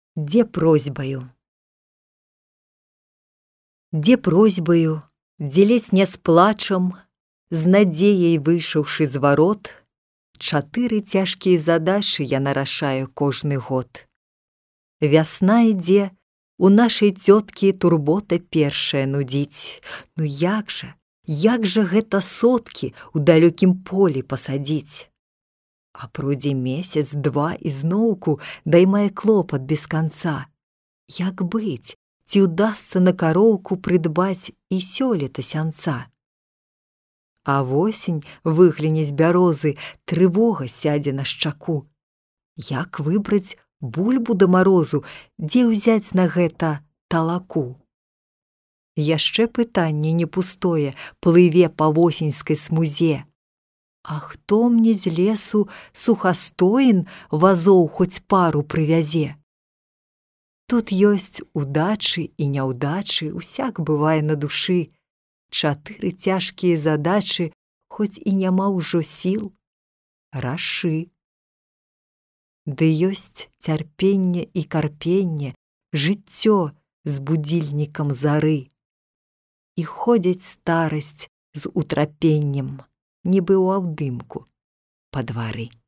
Дзе просьбаю. Дзе просьбаю, дзе ледзь не з плачам, з надзеяй выйшаўшы з варот, 4 цяжкія задачы я нарашаю кожны год. Вясна ідзе, у нашай цёткі турбота першая нудзіць. Ну як жа гэта соткі ў далёкім полі пасадзіць? А пройдзе месяц-два і зноўку даймае клопат без канца. Як быць? Ці ўдасца на кароўку прыдбаць і сёлета сянца? А восень выгляне з бярозы, трывога сядзе на шчаку. Як выбраць бульбу да марозу, дзе ўзяць на гэта талаку? Яшчэ пытанне не пустое плыве па восеньскай смузе. А хто мне з лесу сухастоін вазоў хоць пару прывязе? Тут ёсць удачы і няўдачы, усяк бывае на душы. 4 цяжкія задачы, хоць і няма ўжо сіл, рашы. Ды ёсць цярпенне і карпенне, жыццё з будзільнікам зары. І ходзяць старасць з утрапеннем, нібы ў аўдымку па двары.